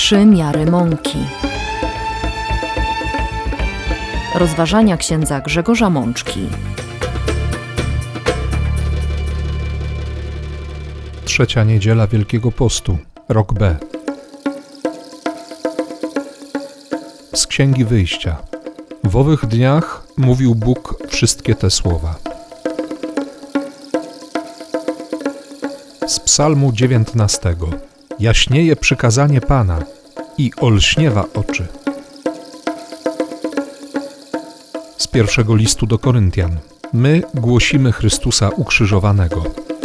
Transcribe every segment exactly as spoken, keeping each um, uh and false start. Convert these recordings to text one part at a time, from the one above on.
Trzy miary mąki. Rozważania księdza Grzegorza Mączki. Trzecia niedziela Wielkiego Postu, rok B. Z Księgi Wyjścia. W owych dniach mówił Bóg wszystkie te słowa. Z Psalmu dziewiętnastego. Jaśnieje przykazanie Pana i olśniewa oczy. Z pierwszego listu do Koryntian. My głosimy Chrystusa ukrzyżowanego.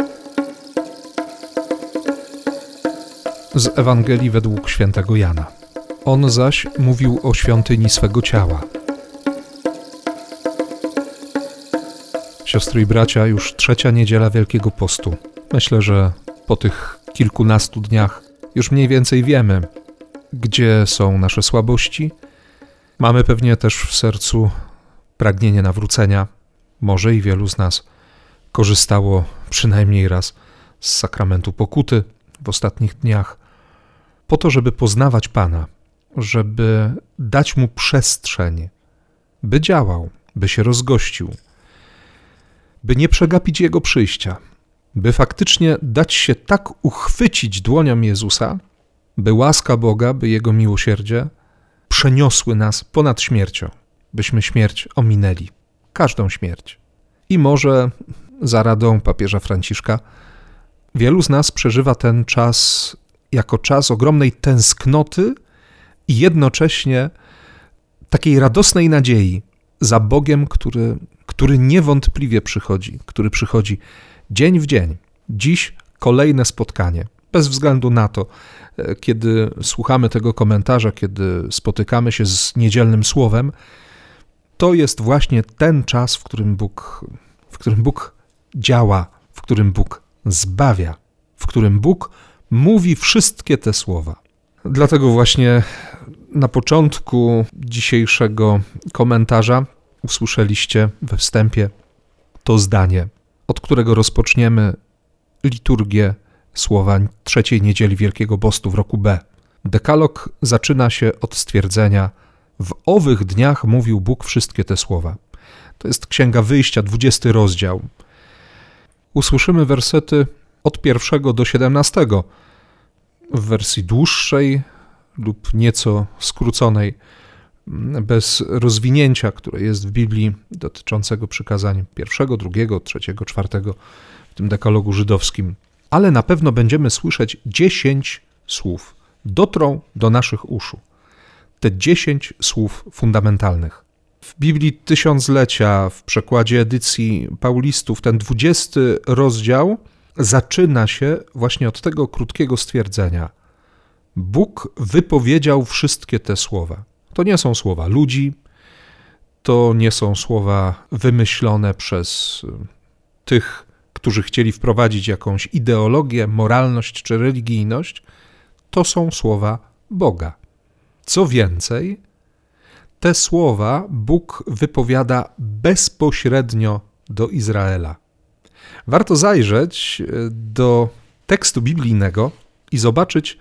Z Ewangelii według świętego Jana. On zaś mówił o świątyni swego ciała. Siostry i bracia, już trzecia niedziela Wielkiego Postu. Myślę, że po tych kilkunastu dniach już mniej więcej wiemy, gdzie są nasze słabości. Mamy pewnie też w sercu pragnienie nawrócenia. Może i wielu z nas korzystało przynajmniej raz z sakramentu pokuty w ostatnich dniach, po to, żeby poznawać Pana, żeby dać Mu przestrzeń, by działał, by się rozgościł, by nie przegapić Jego przyjścia, by faktycznie dać się tak uchwycić dłonią Jezusa, by łaska Boga, by Jego miłosierdzie przeniosły nas ponad śmiercią, byśmy śmierć ominęli, każdą śmierć. I może za radą papieża Franciszka wielu z nas przeżywa ten czas jako czas ogromnej tęsknoty i jednocześnie takiej radosnej nadziei za Bogiem, który, który niewątpliwie przychodzi, który przychodzi dzień w dzień. Dziś kolejne spotkanie. Bez względu na to, kiedy słuchamy tego komentarza, kiedy spotykamy się z niedzielnym słowem, to jest właśnie ten czas, w którym Bóg, w którym Bóg działa, w którym Bóg zbawia, w którym Bóg mówi wszystkie te słowa. Dlatego właśnie na początku dzisiejszego komentarza usłyszeliście we wstępie to zdanie, od którego rozpoczniemy liturgię słowań trzeciej niedzieli Wielkiego Postu w roku B. Dekalog zaczyna się od stwierdzenia: w owych dniach mówił Bóg wszystkie te słowa. To jest Księga Wyjścia, dwudziesty rozdział. Usłyszymy wersety od pierwszego do siedemnastego w wersji dłuższej lub nieco skróconej, bez rozwinięcia, które jest w Biblii dotyczącego przykazań pierwszego, drugiego, trzeciego, czwartego w tym dekalogu żydowskim. Ale na pewno będziemy słyszeć dziesięć słów. Dotrą do naszych uszu. Te dziesięć słów fundamentalnych. W Biblii Tysiąclecia, w przekładzie edycji Paulistów, ten dwudziesty rozdział zaczyna się właśnie od tego krótkiego stwierdzenia. Bóg wypowiedział wszystkie te słowa. To nie są słowa ludzi, to nie są słowa wymyślone przez tych, którzy chcieli wprowadzić jakąś ideologię, moralność czy religijność. To są słowa Boga. Co więcej, te słowa Bóg wypowiada bezpośrednio do Izraela. Warto zajrzeć do tekstu biblijnego i zobaczyć,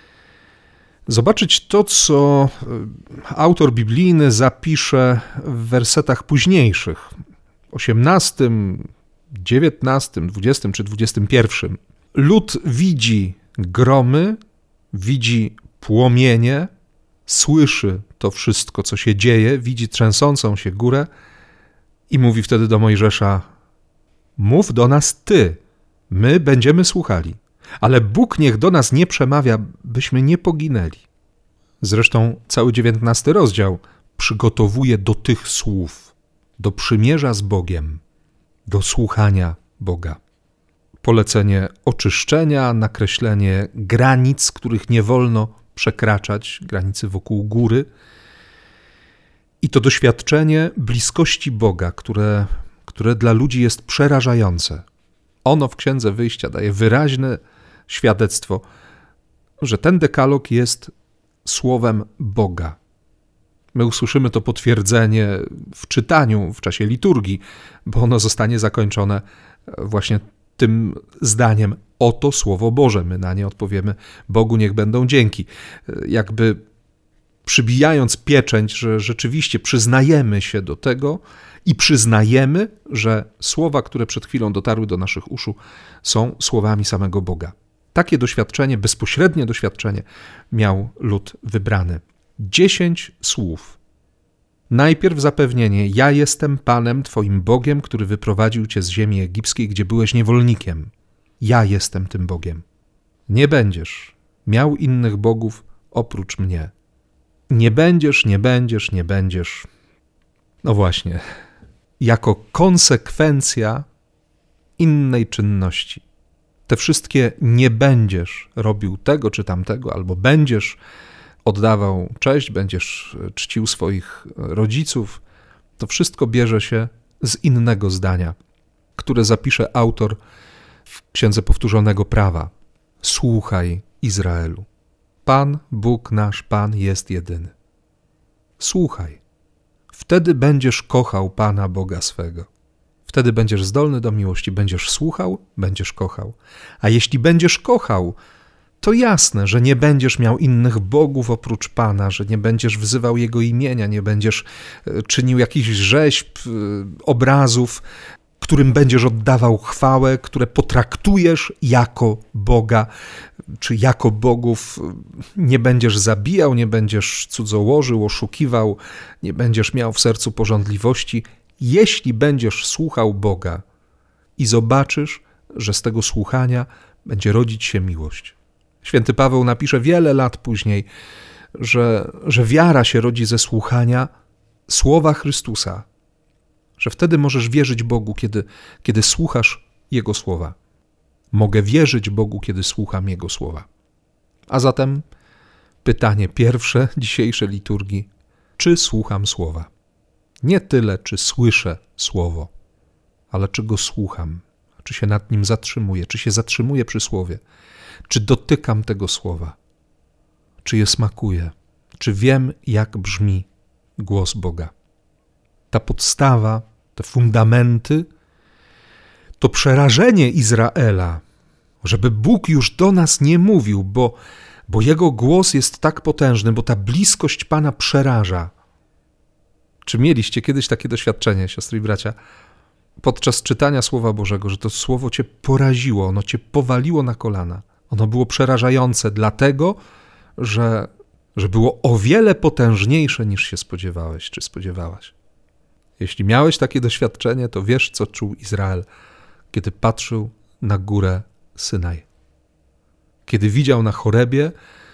zobaczyć to, co autor biblijny zapisze w wersetach późniejszych, osiemnastym, dziewiętnastym, dwudziestym czy dwudziestym pierwszym. Lud widzi gromy, widzi płomienie, słyszy to wszystko, co się dzieje, widzi trzęsącą się górę i mówi wtedy do Mojżesza: mów do nas Ty, my będziemy słuchali, ale Bóg niech do nas nie przemawia, byśmy nie poginęli. Zresztą cały dziewiętnasty rozdział przygotowuje do tych słów, do przymierza z Bogiem, do słuchania Boga. Polecenie oczyszczenia, nakreślenie granic, których nie wolno przekraczać, granicy wokół góry. I to doświadczenie bliskości Boga, które, które dla ludzi jest przerażające. Ono w Księdze Wyjścia daje wyraźne świadectwo, że ten dekalog jest słowem Boga. My usłyszymy to potwierdzenie w czytaniu, w czasie liturgii, bo ono zostanie zakończone właśnie tym zdaniem: oto Słowo Boże. My na nie odpowiemy: Bogu niech będą dzięki. Jakby przybijając pieczęć, że rzeczywiście przyznajemy się do tego i przyznajemy, że słowa, które przed chwilą dotarły do naszych uszu, są słowami samego Boga. Takie doświadczenie, bezpośrednie doświadczenie miał lud wybrany. Dziesięć słów. Najpierw zapewnienie: ja jestem Panem Twoim Bogiem, który wyprowadził Cię z ziemi egipskiej, gdzie byłeś niewolnikiem. Ja jestem tym Bogiem. Nie będziesz miał innych bogów oprócz mnie. Nie będziesz, nie będziesz, nie będziesz. No właśnie, jako konsekwencja innej czynności. Te wszystkie nie będziesz robił tego czy tamtego, albo będziesz oddawał cześć, będziesz czcił swoich rodziców, to wszystko bierze się z innego zdania, które zapisze autor w Księdze Powtórzonego Prawa. Słuchaj, Izraelu. Pan, Bóg nasz, Pan jest jedyny. Słuchaj. Wtedy będziesz kochał Pana Boga swego. Wtedy będziesz zdolny do miłości. Będziesz słuchał, będziesz kochał. A jeśli będziesz kochał, to jasne, że nie będziesz miał innych bogów oprócz Pana, że nie będziesz wzywał Jego imienia, nie będziesz czynił jakichś rzeźb, obrazów, którym będziesz oddawał chwałę, które potraktujesz jako Boga, czy jako bogów. Nie będziesz zabijał, nie będziesz cudzołożył, oszukiwał, nie będziesz miał w sercu pożądliwości. Jeśli będziesz słuchał Boga i zobaczysz, że z tego słuchania będzie rodzić się miłość. Święty Paweł napisze wiele lat później, że, że wiara się rodzi ze słuchania słowa Chrystusa, że wtedy możesz wierzyć Bogu, kiedy, kiedy słuchasz Jego słowa. Mogę wierzyć Bogu, kiedy słucham Jego słowa. A zatem pytanie pierwsze dzisiejszej liturgii: czy słucham słowa? Nie tyle, czy słyszę słowo, ale czy go słucham, czy się nad nim zatrzymuję, czy się zatrzymuję przy słowie, czy dotykam tego słowa, czy je smakuję, czy wiem, jak brzmi głos Boga. Ta podstawa, te fundamenty, to przerażenie Izraela, żeby Bóg już do nas nie mówił, bo, bo Jego głos jest tak potężny, bo ta bliskość Pana przeraża. Czy mieliście kiedyś takie doświadczenie, siostry i bracia, podczas czytania Słowa Bożego, że to Słowo cię poraziło, ono cię powaliło na kolana? Ono było przerażające dlatego, że, że było o wiele potężniejsze niż się spodziewałeś czy spodziewałaś. Jeśli miałeś takie doświadczenie, to wiesz, co czuł Izrael, kiedy patrzył na górę Synaj. Kiedy widział na Chorebie,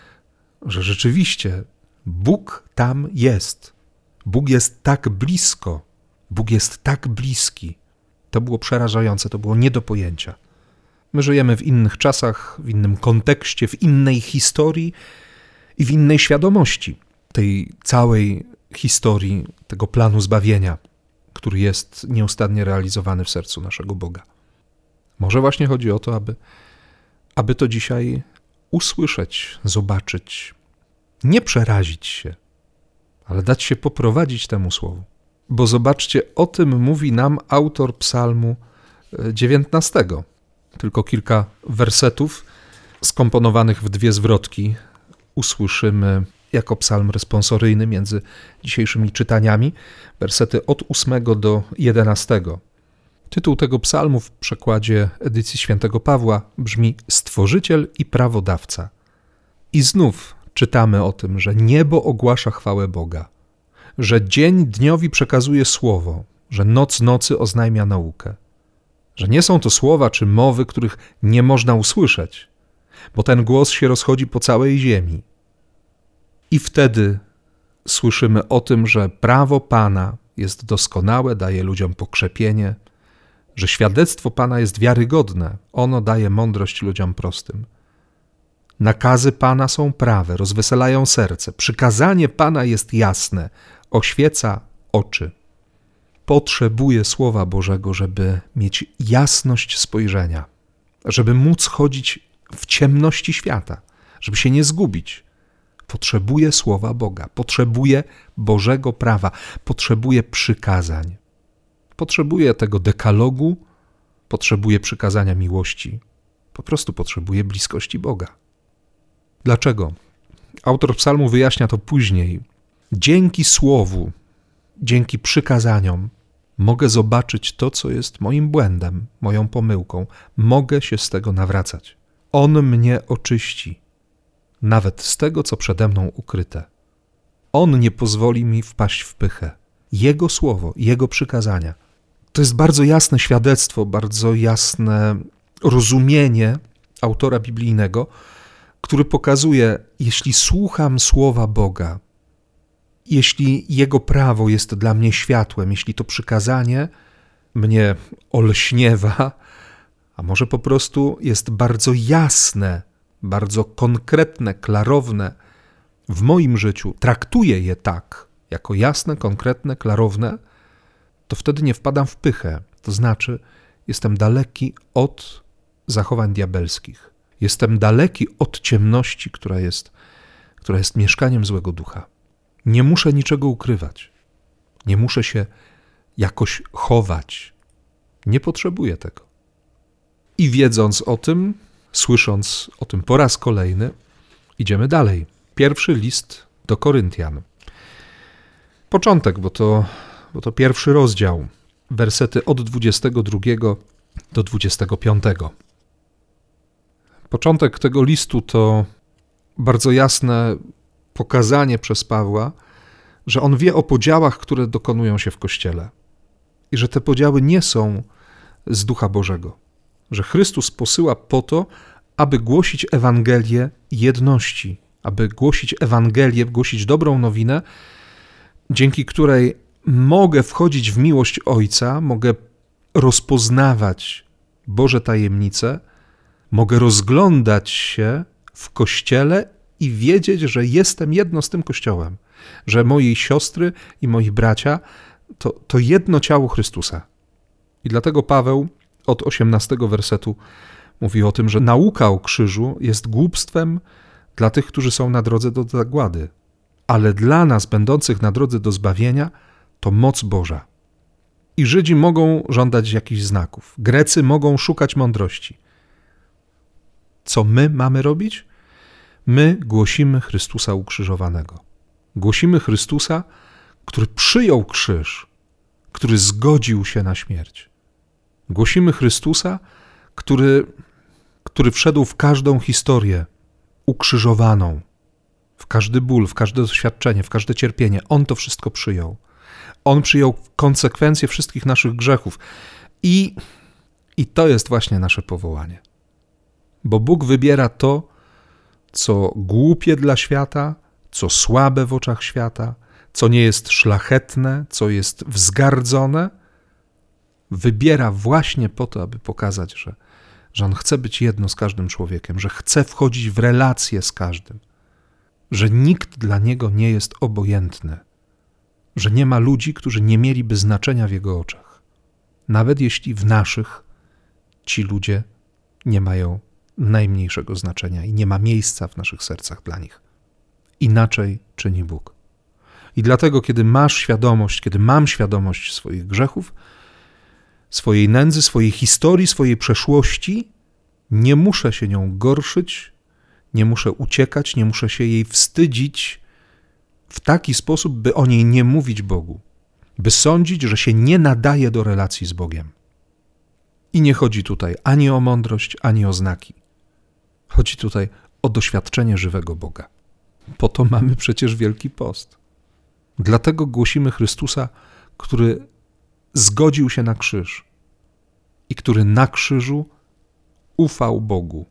że rzeczywiście Bóg tam jest. Bóg jest tak blisko. Bóg jest tak bliski. To było przerażające, to było nie do pojęcia. My żyjemy w innych czasach, w innym kontekście, w innej historii i w innej świadomości tej całej historii, tego planu zbawienia, który jest nieustannie realizowany w sercu naszego Boga. Może właśnie chodzi o to, aby, aby to dzisiaj usłyszeć, zobaczyć, nie przerazić się, ale dać się poprowadzić temu słowu. Bo zobaczcie, o tym mówi nam autor psalmu dziewiętnastego. Tylko kilka wersetów skomponowanych w dwie zwrotki usłyszymy jako psalm responsoryjny między dzisiejszymi czytaniami, wersety od ósmego do jedenastego. Tytuł tego psalmu w przekładzie edycji świętego Pawła brzmi Stworzyciel i prawodawca. I znów czytamy o tym, że niebo ogłasza chwałę Boga, że dzień dniowi przekazuje słowo, że noc nocy oznajmia naukę, że nie są to słowa czy mowy, których nie można usłyszeć, bo ten głos się rozchodzi po całej ziemi. I wtedy słyszymy o tym, że prawo Pana jest doskonałe, daje ludziom pokrzepienie, że świadectwo Pana jest wiarygodne, ono daje mądrość ludziom prostym. Nakazy Pana są prawe, rozweselają serce, przykazanie Pana jest jasne, oświeca oczy. Potrzebuję Słowa Bożego, żeby mieć jasność spojrzenia, żeby móc chodzić w ciemności świata, żeby się nie zgubić. Potrzebuję Słowa Boga, potrzebuję Bożego prawa, potrzebuję przykazań. Potrzebuję tego dekalogu, potrzebuję przykazania miłości, Po prostu potrzebuję bliskości Boga. Dlaczego? Autor psalmu wyjaśnia to później. Dzięki słowu, dzięki przykazaniom mogę zobaczyć to, co jest moim błędem, moją pomyłką. Mogę się z tego nawracać. On mnie oczyści, nawet z tego, co przede mną ukryte. On nie pozwoli mi wpaść w pychę. Jego słowo, Jego przykazania. To jest bardzo jasne świadectwo, bardzo jasne rozumienie autora biblijnego, który pokazuje, jeśli słucham słowa Boga, jeśli Jego prawo jest dla mnie światłem, jeśli to przykazanie mnie olśniewa, a może po prostu jest bardzo jasne, bardzo konkretne, klarowne w moim życiu, traktuję je tak, jako jasne, konkretne, klarowne, to wtedy nie wpadam w pychę. To znaczy, jestem daleki od zachowań diabelskich. Jestem daleki od ciemności, która jest, która jest mieszkaniem złego ducha. Nie muszę niczego ukrywać. Nie muszę się jakoś chować. Nie potrzebuję tego. I wiedząc o tym, słysząc o tym po raz kolejny, idziemy dalej. Pierwszy list do Koryntian. Początek, bo to, bo to pierwszy rozdział. Wersety od dwudziestego drugiego do dwudziestego piątego. Początek tego listu to bardzo jasne pokazanie przez Pawła, że on wie o podziałach, które dokonują się w Kościele i że te podziały nie są z Ducha Bożego, że Chrystus posyła po to, aby głosić Ewangelię jedności, aby głosić Ewangelię, głosić dobrą nowinę, dzięki której mogę wchodzić w miłość Ojca, mogę rozpoznawać Boże tajemnice, mogę rozglądać się w Kościele i wiedzieć, że jestem jedno z tym Kościołem, że moi siostry i moi bracia to, to jedno ciało Chrystusa. I dlatego Paweł od osiemnastego wersetu mówi o tym, że nauka o krzyżu jest głupstwem dla tych, którzy są na drodze do zagłady, ale dla nas, będących na drodze do zbawienia, to moc Boża. I Żydzi mogą żądać jakichś znaków, Grecy mogą szukać mądrości. Co my mamy robić? My głosimy Chrystusa ukrzyżowanego. Głosimy Chrystusa, który przyjął krzyż, który zgodził się na śmierć. Głosimy Chrystusa, który, który wszedł w każdą historię ukrzyżowaną, w każdy ból, w każde doświadczenie, w każde cierpienie. On to wszystko przyjął. On przyjął konsekwencje wszystkich naszych grzechów. I, i to jest właśnie nasze powołanie. Bo Bóg wybiera to, co głupie dla świata, co słabe w oczach świata, co nie jest szlachetne, co jest wzgardzone, wybiera właśnie po to, aby pokazać, że, że On chce być jedno z każdym człowiekiem, że chce wchodzić w relacje z każdym, że nikt dla Niego nie jest obojętny, że nie ma ludzi, którzy nie mieliby znaczenia w Jego oczach, nawet jeśli w naszych ci ludzie nie mają najmniejszego znaczenia i nie ma miejsca w naszych sercach dla nich. Inaczej czyni Bóg. I dlatego, kiedy masz świadomość, kiedy mam świadomość swoich grzechów, swojej nędzy, swojej historii, swojej przeszłości, nie muszę się nią gorszyć, nie muszę uciekać, nie muszę się jej wstydzić w taki sposób, by o niej nie mówić Bogu, by sądzić, że się nie nadaje do relacji z Bogiem. I nie chodzi tutaj ani o mądrość, ani o znaki. Chodzi tutaj o doświadczenie żywego Boga. Po to mamy przecież Wielki Post. Dlatego głosimy Chrystusa, który zgodził się na krzyż i który na krzyżu ufał Bogu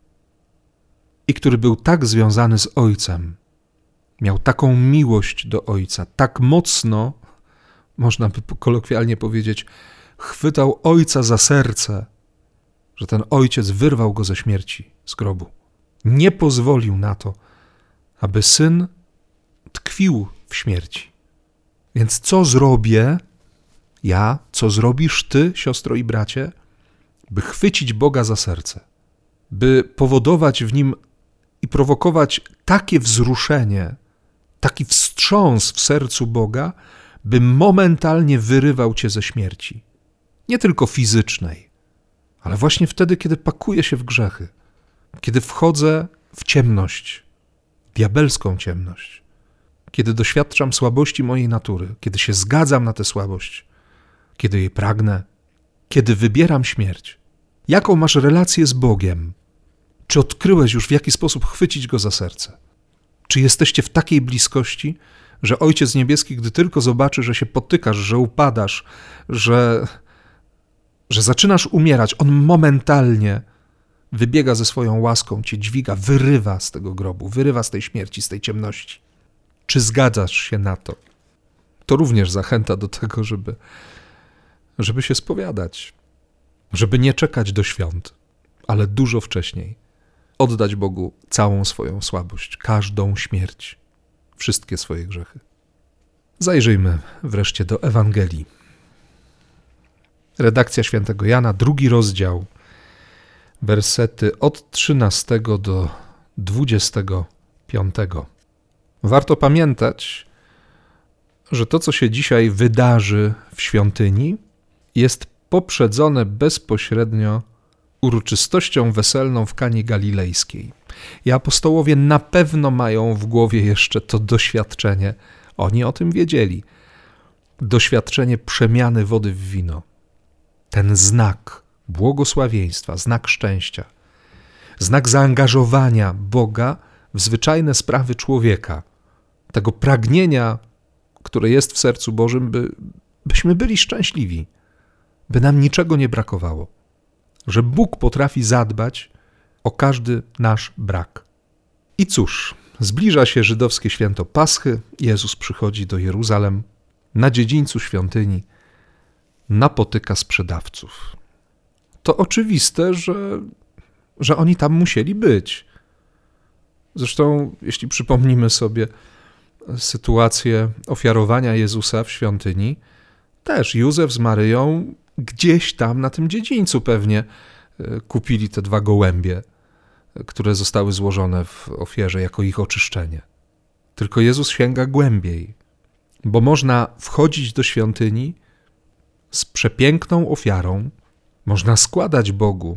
i który był tak związany z Ojcem, miał taką miłość do Ojca, tak mocno, można by kolokwialnie powiedzieć, chwytał Ojca za serce, że ten Ojciec wyrwał go ze śmierci, z grobu. Nie pozwolił na to, aby Syn tkwił w śmierci. Więc co zrobię ja, co zrobisz ty, siostro i bracie, by chwycić Boga za serce, by powodować w Nim i prowokować takie wzruszenie, taki wstrząs w sercu Boga, by momentalnie wyrywał cię ze śmierci. Nie tylko fizycznej, Ale właśnie wtedy, kiedy pakuję się w grzechy, kiedy wchodzę w ciemność, diabelską ciemność, kiedy doświadczam słabości mojej natury, kiedy się zgadzam na tę słabość, kiedy jej pragnę, kiedy wybieram śmierć. Jaką masz relację z Bogiem? Czy odkryłeś już, w jaki sposób chwycić Go za serce? Czy jesteście w takiej bliskości, że Ojciec Niebieski, gdy tylko zobaczy, że się potykasz, że upadasz, że, że zaczynasz umierać, On momentalnie wybiega ze swoją łaską, cię dźwiga, wyrywa z tego grobu, wyrywa z tej śmierci, z tej ciemności. Czy zgadzasz się na to? To również zachęta do tego, żeby, żeby się spowiadać, żeby nie czekać do świąt, ale dużo wcześniej oddać Bogu całą swoją słabość, każdą śmierć, wszystkie swoje grzechy. Zajrzyjmy wreszcie do Ewangelii. Redakcja świętego Jana, drugi rozdział, wersety od trzynastego do dwudziestego piątego. Warto pamiętać, że to, co się dzisiaj wydarzy w świątyni, jest poprzedzone bezpośrednio uroczystością weselną w Kanie Galilejskiej. I apostołowie na pewno mają w głowie jeszcze to doświadczenie, oni o tym wiedzieli, doświadczenie przemiany wody w wino. Ten znak błogosławieństwa, znak szczęścia, znak zaangażowania Boga w zwyczajne sprawy człowieka, tego pragnienia, które jest w sercu Bożym, by, byśmy byli szczęśliwi, by nam niczego nie brakowało, że Bóg potrafi zadbać o każdy nasz brak. I cóż, zbliża się żydowskie święto Paschy, Jezus przychodzi do Jeruzalem, na dziedzińcu świątyni napotyka sprzedawców. To oczywiste, że, że oni tam musieli być. Zresztą, jeśli przypomnimy sobie sytuację ofiarowania Jezusa w świątyni, też Józef z Maryją gdzieś tam na tym dziedzińcu pewnie kupili te dwa gołębie, które zostały złożone w ofierze jako ich oczyszczenie. Tylko Jezus sięga głębiej, bo można wchodzić do świątyni z przepiękną ofiarą, można składać Bogu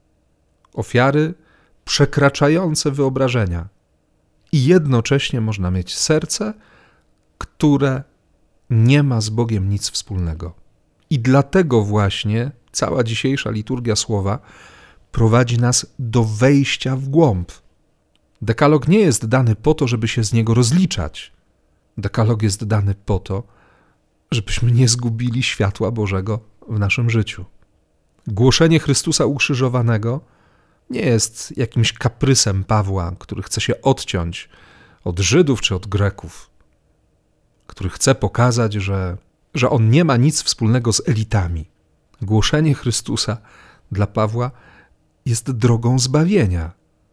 ofiary przekraczające wyobrażenia i jednocześnie można mieć serce, które nie ma z Bogiem nic wspólnego. I dlatego właśnie cała dzisiejsza liturgia słowa prowadzi nas do wejścia w głąb. Dekalog nie jest dany po to, żeby się z niego rozliczać. Dekalog jest dany po to, żebyśmy nie zgubili światła Bożego w naszym życiu. Głoszenie Chrystusa ukrzyżowanego nie jest jakimś kaprysem Pawła, który chce się odciąć od Żydów czy od Greków, który chce pokazać, że, że on nie ma nic wspólnego z elitami. Głoszenie Chrystusa dla Pawła jest drogą zbawienia.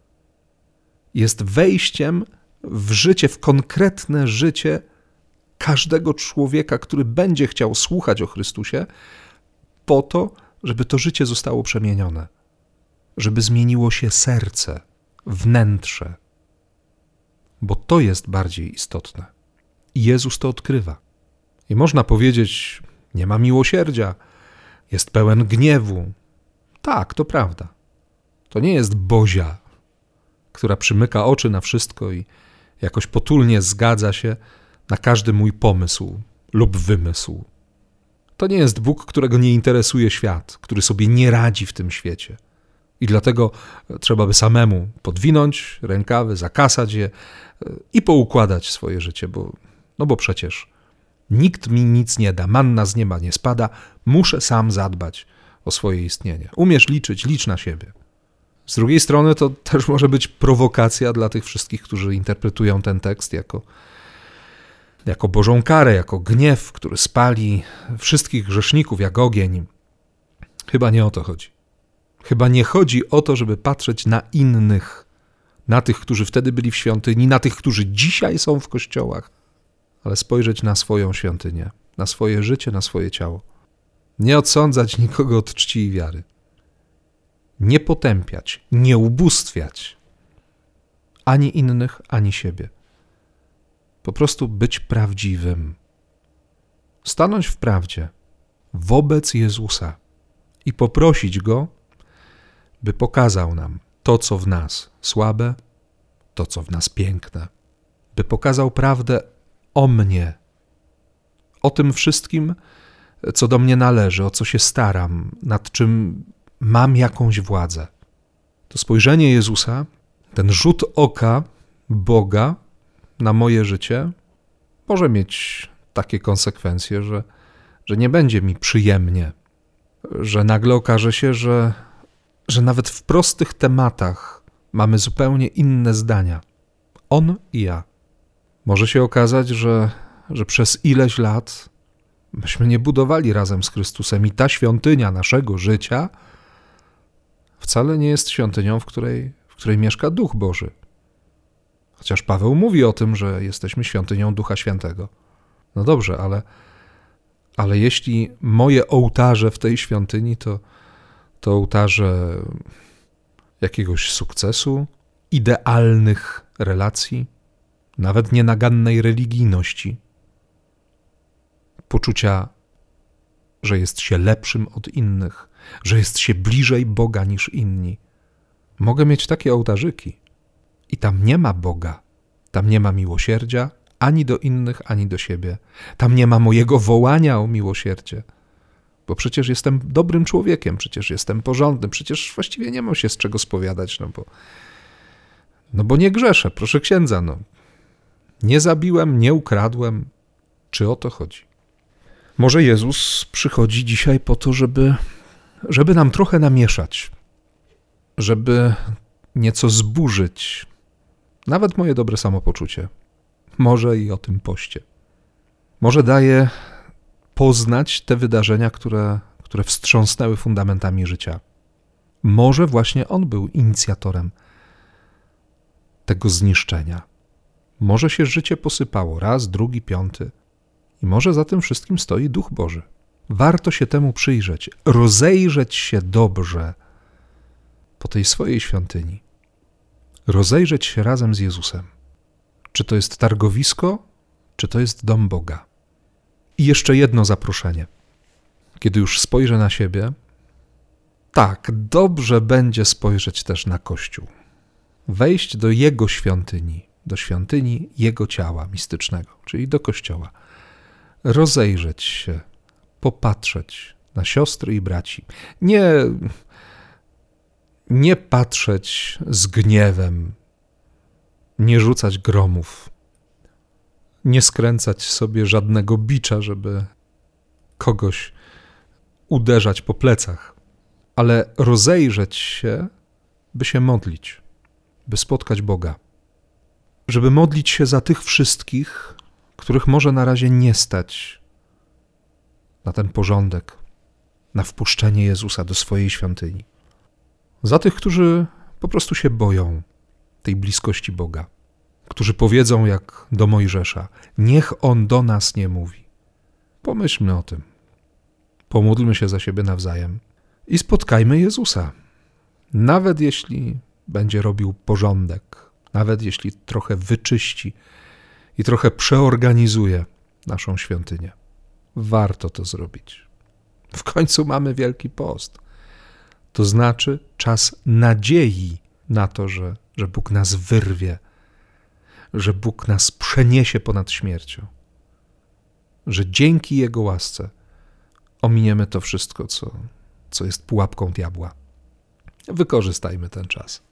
Jest wejściem w życie, w konkretne życie każdego człowieka, który będzie chciał słuchać o Chrystusie, po to, żeby to życie zostało przemienione, żeby zmieniło się serce, wnętrze, bo to jest bardziej istotne. I Jezus to odkrywa. I można powiedzieć, nie ma miłosierdzia, jest pełen gniewu. Tak, to prawda. To nie jest Bozia, która przymyka oczy na wszystko i jakoś potulnie zgadza się na każdy mój pomysł lub wymysł. To nie jest Bóg, którego nie interesuje świat, który sobie nie radzi w tym świecie. I dlatego trzeba by samemu podwinąć rękawy, zakasać je i poukładać swoje życie, bo, no bo przecież nikt mi nic nie da, manna z nieba nie spada, muszę sam zadbać o swoje istnienie. Umiesz liczyć, licz na siebie. Z drugiej strony to też może być prowokacja dla tych wszystkich, którzy interpretują ten tekst jako, jako Bożą karę, jako gniew, który spali wszystkich grzeszników jak ogień. Chyba nie o to chodzi. Chyba nie chodzi o to, żeby patrzeć na innych, na tych, którzy wtedy byli w świątyni, na tych, którzy dzisiaj są w kościołach, ale spojrzeć na swoją świątynię, na swoje życie, na swoje ciało. Nie odsądzać nikogo od czci i wiary. Nie potępiać, nie ubóstwiać ani innych, ani siebie. Po prostu być prawdziwym. Stanąć w prawdzie wobec Jezusa i poprosić Go, by pokazał nam to, co w nas słabe, to, co w nas piękne, by pokazał prawdę o mnie, o tym wszystkim, co do mnie należy, o co się staram, nad czym mam jakąś władzę. To spojrzenie Jezusa, ten rzut oka Boga na moje życie może mieć takie konsekwencje, że, że nie będzie mi przyjemnie, że nagle okaże się, że, że nawet w prostych tematach mamy zupełnie inne zdania. On i ja. Może się okazać, że, że przez ileś lat myśmy nie budowali razem z Chrystusem i ta świątynia naszego życia wcale nie jest świątynią, w której, w której mieszka Duch Boży. Chociaż Paweł mówi o tym, że jesteśmy świątynią Ducha Świętego. No dobrze, ale, ale jeśli moje ołtarze w tej świątyni to, to ołtarze jakiegoś sukcesu, idealnych relacji, nawet nienagannej religijności, poczucia, że jest się lepszym od innych, że jest się bliżej Boga niż inni. Mogę mieć takie ołtarzyki i tam nie ma Boga, tam nie ma miłosierdzia ani do innych, ani do siebie. Tam nie ma mojego wołania o miłosierdzie, bo przecież jestem dobrym człowiekiem, przecież jestem porządny, przecież właściwie nie mam się z czego spowiadać, no bo, no bo nie grzeszę, proszę księdza, no. Nie zabiłem, nie ukradłem. Czy o to chodzi? Może Jezus przychodzi dzisiaj po to, żeby, żeby nam trochę namieszać, żeby nieco zburzyć nawet moje dobre samopoczucie. Może i o tym poście. Może daje poznać te wydarzenia, które, które wstrząsnęły fundamentami życia. Może właśnie On był inicjatorem tego zniszczenia. Może się życie posypało raz, drugi, piąty. I może za tym wszystkim stoi Duch Boży. Warto się temu przyjrzeć, rozejrzeć się dobrze po tej swojej świątyni. Rozejrzeć się razem z Jezusem. Czy to jest targowisko, czy to jest dom Boga? I jeszcze jedno zaproszenie. Kiedy już spojrzę na siebie, tak, dobrze będzie spojrzeć też na Kościół. Wejść do Jego świątyni, do świątyni Jego ciała mistycznego, czyli do Kościoła. Rozejrzeć się, popatrzeć na siostry i braci. Nie, nie patrzeć z gniewem, nie rzucać gromów, nie skręcać sobie żadnego bicza, żeby kogoś uderzać po plecach, ale rozejrzeć się, by się modlić, by spotkać Boga, żeby modlić się za tych wszystkich, których może na razie nie stać na ten porządek, na wpuszczenie Jezusa do swojej świątyni. Za tych, którzy po prostu się boją tej bliskości Boga, którzy powiedzą jak do Mojżesza, niech On do nas nie mówi. Pomyślmy o tym. Pomódlmy się za siebie nawzajem i spotkajmy Jezusa. Nawet jeśli będzie robił porządek, nawet jeśli trochę wyczyści i trochę przeorganizuje naszą świątynię. Warto to zrobić. W końcu mamy Wielki Post. To znaczy czas nadziei na to, że, że Bóg nas wyrwie, że Bóg nas przeniesie ponad śmiercią, że dzięki Jego łasce ominiemy to wszystko, co, co jest pułapką diabła. Wykorzystajmy ten czas.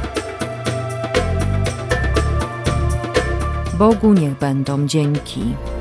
Bogu niech będą dzięki.